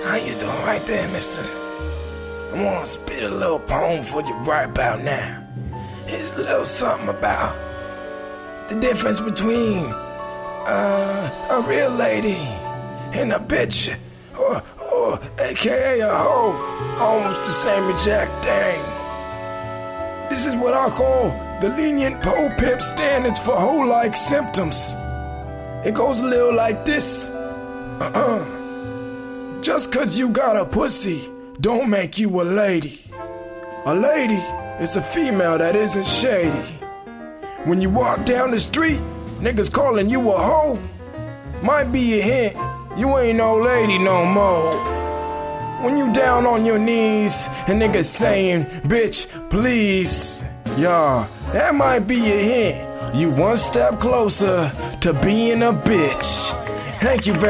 How you doing right there, mister? I want to spit a little poem for you right about now. It's a little something about the difference between a real lady and a bitch, or aka a hoe. Almost the same exact thing. This is what I call the lenient pole pimp standards for hoe-like symptoms. It goes a little like this. Just cause you got a pussy don't make you a lady. A lady is a female that isn't shady. When you walk down the street, niggas calling you a hoe might be a hint you ain't no lady no more. When you down on your knees and niggas saying, bitch, please, yeah, that might be a hint you one step closer to being a bitch. Thank you very